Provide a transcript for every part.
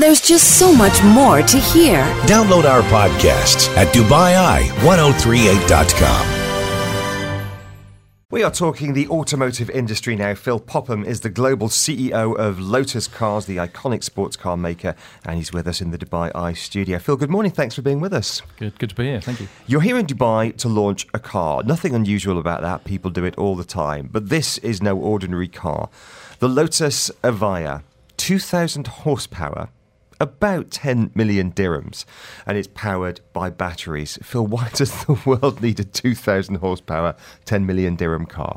There's just so much more to hear. Download our podcasts at DubaiI1038.com. We are talking the automotive industry now. Phil Popham is the global CEO of Lotus Cars, the iconic sports car maker, and he's with us in the Dubai Eye studio. Phil, good morning. Thanks for being with us. Good to be here. Thank you. You're here in Dubai to launch a car. Nothing unusual about that. People do it all the time. But this is no ordinary car. The Lotus Evija, 2,000 horsepower, about 10 million dirhams, and it's powered by batteries. Phil, why does the world need a 2,000 horsepower, 10 million dirham car?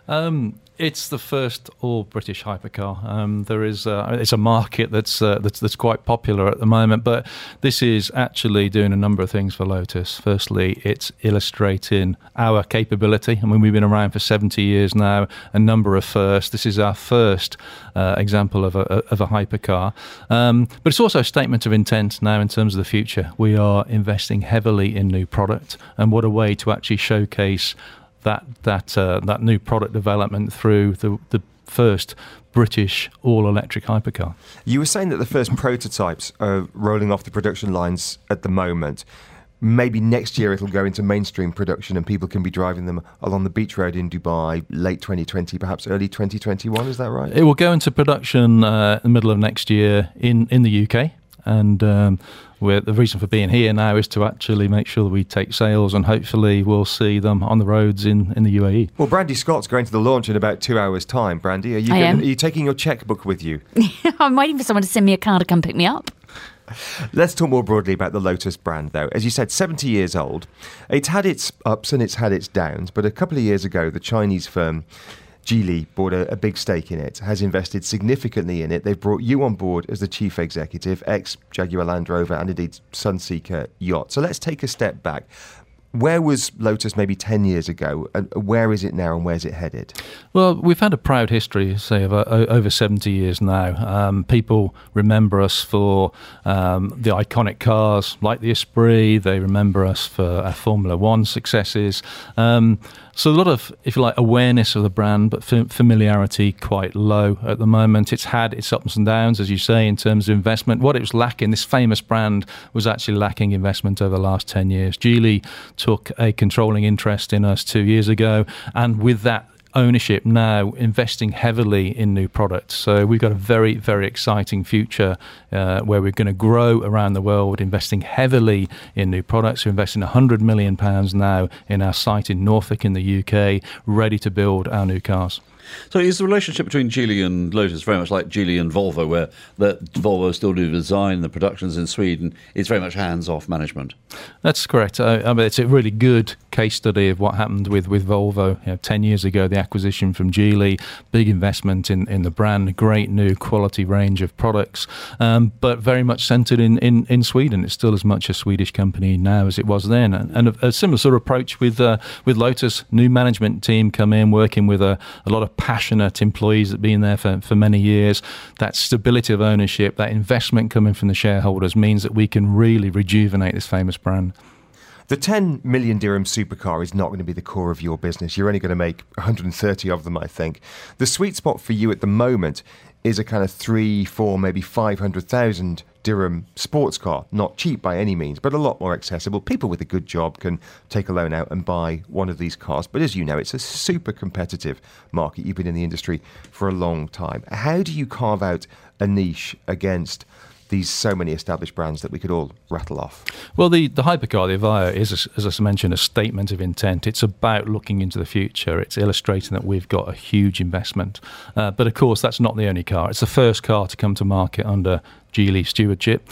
It's the first all-British hypercar. It's a market that's quite popular at the moment, but this is actually doing a number of things for Lotus. Firstly, it's illustrating our capability. I mean, we've been around for 70 years now, a number of firsts. This is our first example of a hypercar. But it's also a statement of intent now in terms of the future. We are investing heavily in new product, and what a way to actually showcase that new product development through the first British all-electric hypercar. You were saying that the first prototypes are rolling off the production lines at the moment. Maybe next year it'll go into mainstream production and people can be driving them along the beach road in Dubai late 2020, perhaps early 2021, is that right? It will go into production in the middle of next year in the UK. And the reason for being here now is to actually make sure that we take sales, and hopefully we'll see them on the roads in the UAE. Well, Brandy Scott's going to the launch in about 2 hours' time. Brandy, are you taking your checkbook with you? I'm waiting for someone to send me a car to come pick me up. Let's talk more broadly about the Lotus brand, though. As you said, 70 years old. It's had its ups and it's had its downs, but a couple of years ago, the Chinese firm Geely bought a big stake in it, has invested significantly in it. They've brought you on board as the chief executive, ex-Jaguar Land Rover and indeed Sunseeker yacht. So let's take a step back. Where was Lotus maybe 10 years ago, and where is it now, and where's it headed? Well, we've had a proud history, say, of over 70 years now. People remember us for the iconic cars like the Esprit. They remember us for our Formula One successes. So a lot of, if you like, awareness of the brand, but familiarity quite low at the moment. It's had its ups and downs, as you say, in terms of investment. What it was lacking, this famous brand was actually lacking investment over the last 10 years. Geely took a controlling interest in us 2 years ago, and with that ownership now investing heavily in new products. So we've got a very, very exciting future where we're going to grow around the world, investing heavily in new products. We're investing £100 million now in our site in Norfolk in the UK, ready to build our new cars. So is the relationship between Geely and Lotus very much like Geely and Volvo, where Volvo still do the design, the productions in Sweden? It's very much hands-off management. That's correct. I mean, it's a really good case study of what happened with Volvo. 10 years ago, the acquisition from Geely, big investment in the brand, great new quality range of products, but very much centred in Sweden. It's still as much a Swedish company now as it was then. And a similar sort of approach with Lotus. New management team come in, working with a lot of passionate employees that have been there for many years. That stability of ownership, that investment coming from the shareholders means that we can really rejuvenate this famous brand. The 10 million dirham supercar is not going to be the core of your business. You're only going to make 130 of them, I think. The sweet spot for you at the moment is a kind of 3, 4, maybe 500,000 dirham sports car. Not cheap by any means, but a lot more accessible. People with a good job can take a loan out and buy one of these cars. But as you know, it's a super competitive market. You've been in the industry for a long time. How do you carve out a niche against these so many established brands that we could all rattle off? Well, the hypercar, the Evija, is, as I mentioned, a statement of intent. It's about looking into the future. It's illustrating that we've got a huge investment. But of course, that's not the only car. It's the first car to come to market under Geely stewardship.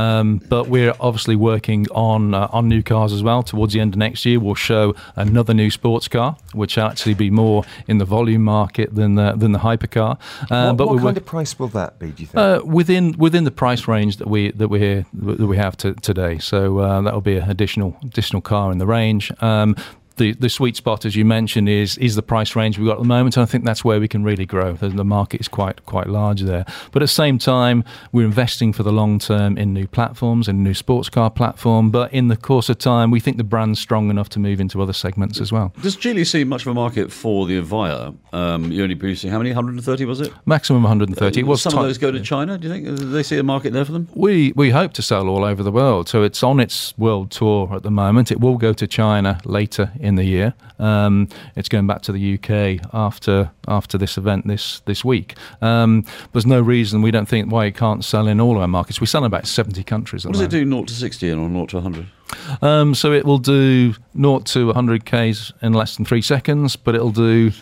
But we're obviously working on new cars as well. Towards the end of next year, we'll show another new sports car, which will actually be more in the volume market than the hypercar. What kind of price will that be, do you think? Within the price range that we have today. So that will be an additional car in the range. the sweet spot, as you mentioned, is the price range we've got at the moment, and I think that's where we can really grow. The market is quite large there. But at the same time, we're investing for the long term in new platforms, in a new sports car platform. But in the course of time, we think the brand's strong enough to move into other segments as well. Does Geely see much of a market for the Evija? You're only producing how many? 130 was it? Maximum 130. Will some of those go to China? Do you think? Do they see a market there for them? We hope to sell all over the world. So it's on its world tour at the moment. It will go to China later in the year. It's going back to the UK after this event this week. There's no reason we don't think why it can't sell in all of our markets. We sell in about 70 countries. What does it do 0 to 60 and or 0 to 100? So it will do 0 to 100 k's in less than 3 seconds, but it'll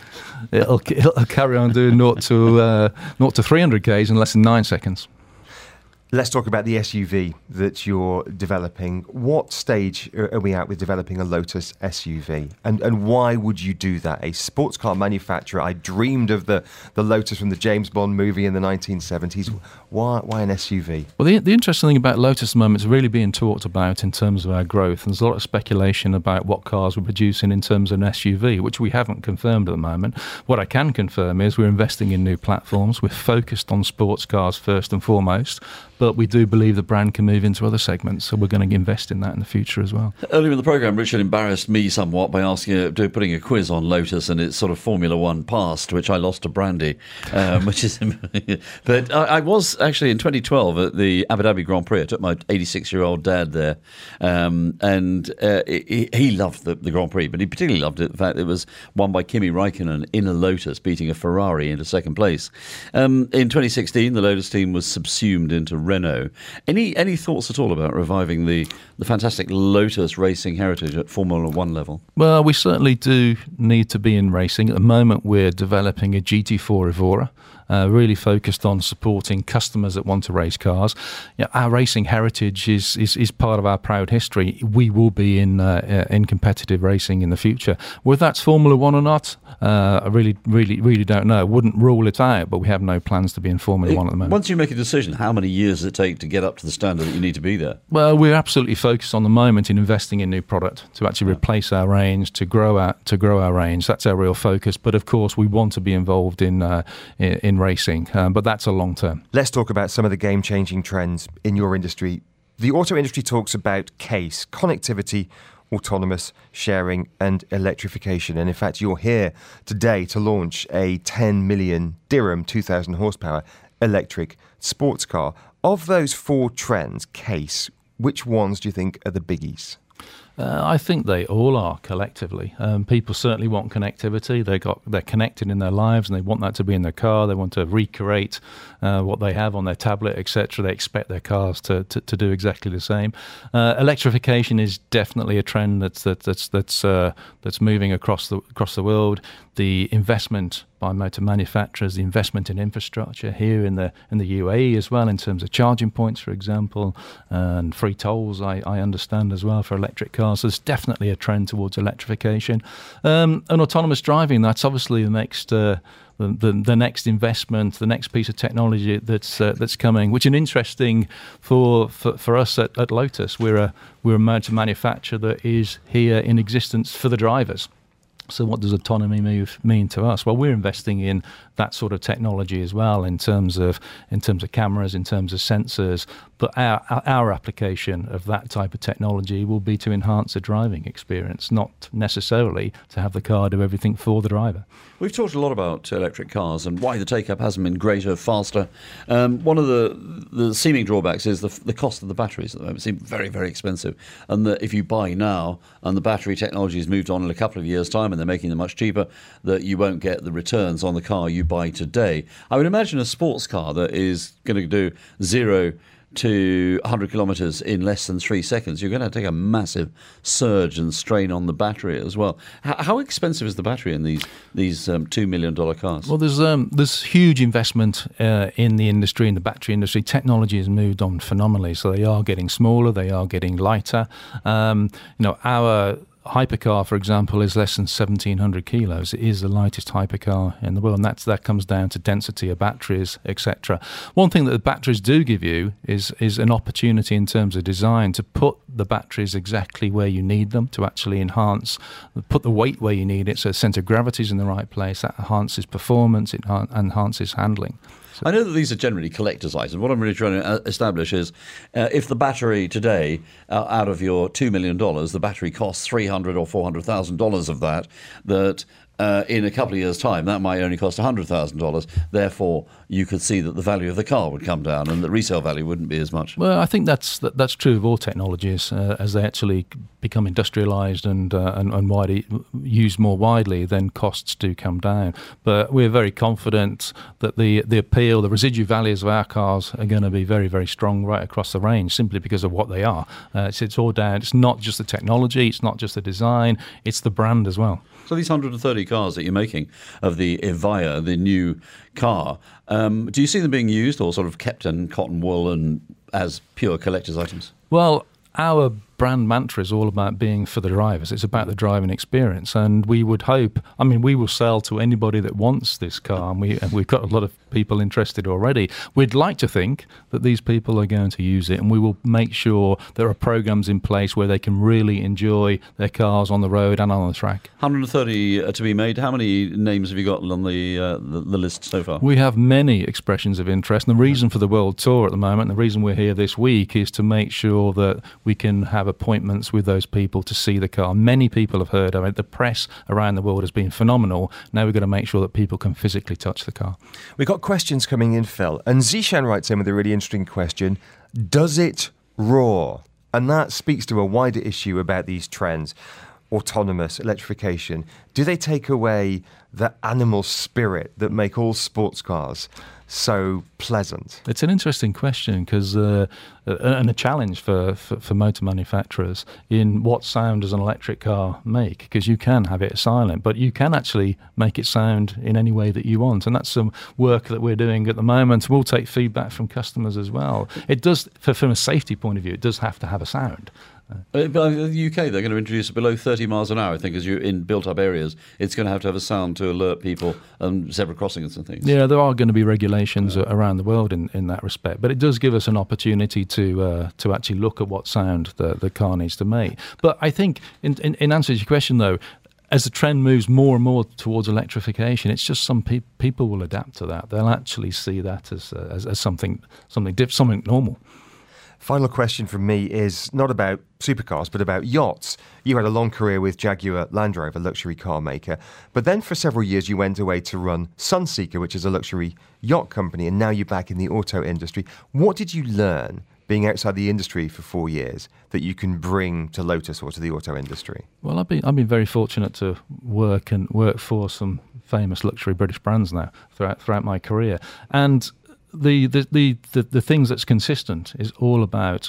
carry on doing 0 to 300 k's in less than 9 seconds. Let's talk about the SUV that you're developing. What stage are we at with developing a Lotus SUV? And why would you do that? A sports car manufacturer, I dreamed of the Lotus from the James Bond movie in the 1970s. Why an SUV? Well, the interesting thing about Lotus at the moment is really being talked about in terms of our growth. And there's a lot of speculation about what cars we're producing in terms of an SUV, which we haven't confirmed at the moment. What I can confirm is we're investing in new platforms. We're focused on sports cars first and foremost. But we do believe the brand can move into other segments, so we're going to invest in that in the future as well. Earlier in the programme, Richard embarrassed me somewhat by putting a quiz on Lotus and its sort of Formula One past, which I lost to Brandy, which is. But I was actually in 2012 at the Abu Dhabi Grand Prix. I took my 86-year-old dad there, and he loved the Grand Prix, but he particularly loved it, the fact that it was won by Kimi Räikkönen in a Lotus, beating a Ferrari into second place. In 2016, the Lotus team was subsumed into Renault. Any thoughts at all about reviving the fantastic Lotus racing heritage at Formula One level? Well, we certainly do need to be in racing. At the moment, we're developing a GT4 Evora. Really focused on supporting customers that want to race cars. Our racing heritage is part of our proud history. We will be in competitive racing in the future. Whether that's Formula One or not, I really don't know. I wouldn't rule it out, but we have no plans to be in Formula One at the moment. Once you make a decision, how many years does it take to get up to the standard that you need to be there? Well, we're absolutely focused on the moment in investing in new product to actually replace our range, to grow our range. That's our real focus. But of course, we want to be involved in racing, but that's a long term. Let's talk about some of the game-changing trends in your industry. The auto industry talks about CASE, connectivity, autonomous sharing and electrification. And in fact, you're here today to launch a 10 million dirham, 2,000 horsepower electric sports car. Of those 4 trends, CASE, which ones do you think are the biggies? I think they all are collectively. People certainly want connectivity. They're connected in their lives, and they want that to be in their car. They want to recreate what they have on their tablet, etc. They expect their cars to do exactly the same. Electrification is definitely a trend that's moving across the world. The investment by motor manufacturers, the investment in infrastructure here in the UAE as well, in terms of charging points, for example, and free tolls, I understand as well for electric cars. So there's definitely a trend towards electrification. And autonomous driving, that's obviously the next the next investment, the next piece of technology that's coming, which is interesting for us at Lotus. We're a motor manufacturer that is here in existence for the drivers. So what does autonomy mean to us? Well, we're investing in that sort of technology as well, in terms of cameras, in terms of sensors. But our application of that type of technology will be to enhance the driving experience, not necessarily to have the car do everything for the driver. We've talked a lot about electric cars and why the take-up hasn't been greater, faster. One of the seeming drawbacks is the cost of the batteries at the moment seem very, very expensive. And that if you buy now and the battery technology has moved on in a couple of years' time and they're making them much cheaper, that you won't get the returns on the car you buy today. I would imagine a sports car that is going to do 0 to 100 kilometres in less than 3 seconds, you're going to take a massive surge and strain on the battery as well. How expensive is the battery in these $2 million cars? Well, there's huge investment in the industry, in the battery industry. Technology has moved on phenomenally, so they are getting smaller, they are getting lighter. hypercar, for example, is less than 1,700 kilos. It is the lightest hypercar in the world, and that comes down to density of batteries, etc. One thing that the batteries do give you is an opportunity in terms of design to put the batteries exactly where you need them, to actually put the weight where you need it, so the centre of gravity is in the right place. That enhances performance, it enhances handling. I know that these are generally collector's items. What I'm really trying to establish is if the battery today, out of your $2 million, the battery costs $300,000 or $400,000 of that in a couple of years' time, that might only cost $100,000. Therefore, you could see that the value of the car would come down and the resale value wouldn't be as much. Well, I think that's true of all technologies. As they actually become industrialised and used more widely, then costs do come down. But we're very confident that the appeal, the residual values of our cars are going to be very, very strong right across the range, simply because of what they are. It's all down. It's not just the technology, it's not just the design, it's the brand as well. So these 130 cars that you're making of the Evija, the new car, do you see them being used or sort of kept in cotton wool and as pure collector's items? Well, our brand mantra is all about being for the drivers. It's about the driving experience, and we would hope, we will sell to anybody that wants this car, and we've got a lot of people interested already. We'd like to think that these people are going to use it, and we will make sure there are programs in place where they can really enjoy their cars on the road and on the track. 130 to be made. How many names have you got on the list so far? We have many expressions of interest, and the reason for the world tour at the moment, and the reason we're here this week, is to make sure that we can have appointments with those people to see the car. Many people have heard of it. The press around the world has been phenomenal. Now we've got to make sure that people can physically touch the car. We've got questions coming in, Phil. And Zishan writes in with a really interesting question. Does it roar? And that speaks to a wider issue about these trends. Autonomous, electrification. Do they take away the animal spirit that make all sports cars so pleasant? It's an interesting question because and a challenge for motor manufacturers in what sound does an electric car make, because you can have it silent, but you can actually make it sound in any way that you want, and that's some work that we're doing at the moment. We'll take feedback from customers as well. It does, from a safety point of view, it does have to have a sound. But in the UK, they're going to introduce it below 30 miles an hour, I think, as you're in built-up areas. It's going to have a sound to alert people and zebra crossings and things. Yeah, there are going to be regulations around the world in that respect, but it does give us an opportunity to actually look at what sound the car needs to make. But I think, in answer to your question, though, as the trend moves more and more towards electrification, it's just some people will adapt to that. They'll actually see that as something normal. Final question from me is not about supercars, but about yachts. You had a long career with Jaguar Land Rover, luxury car maker, but then for several years you went away to run Sunseeker, which is a luxury yacht company, and now you're back in the auto industry. What did you learn being outside the industry for 4 years that you can bring to Lotus or to the auto industry? Well, I've been very fortunate to work for some famous luxury British brands now throughout my career, and the things that's consistent is all about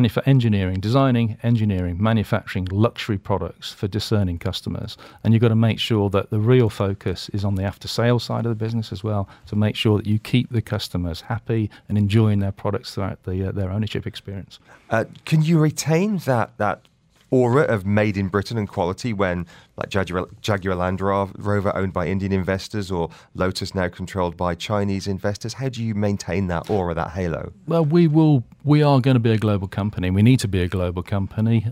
designing, engineering, manufacturing luxury products for discerning customers. And you've got to make sure that the real focus is on the after-sales side of the business as well, to make sure that you keep the customers happy and enjoying their products throughout their ownership experience. Can you retain that aura of made in Britain and quality when, like Jaguar Land Rover owned by Indian investors or Lotus now controlled by Chinese investors? How do you maintain that aura, that halo? Well, we are going to be a global company. We need to be a global company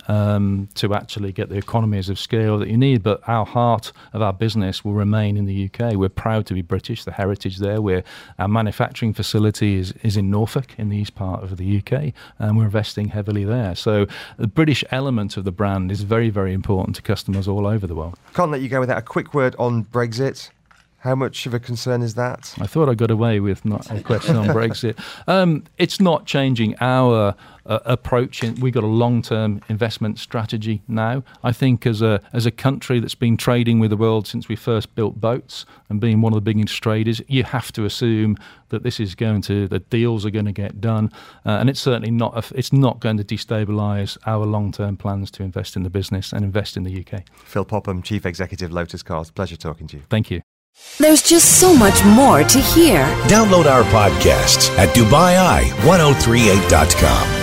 to actually get the economies of scale that you need. But our heart of our business will remain in the UK. We're proud to be British, the heritage there. Our manufacturing facility is in Norfolk, in the east part of the UK, and we're investing heavily there. So the British element of the brand is very, very important to customers all over the world. Can't let you go without a quick word on Brexit. How much of a concern is that? I thought I got away with not a question on Brexit. It's not changing our approach. We've got a long-term investment strategy now. I think as a country that's been trading with the world since we first built boats and being one of the biggest traders, you have to assume that the deals are going to get done, and it's certainly not. It's not going to destabilise our long-term plans to invest in the business and invest in the UK. Phil Popham, Chief Executive, Lotus Cars. Pleasure talking to you. Thank you. There's just so much more to hear. Download our podcasts at DubaiEye1038.com.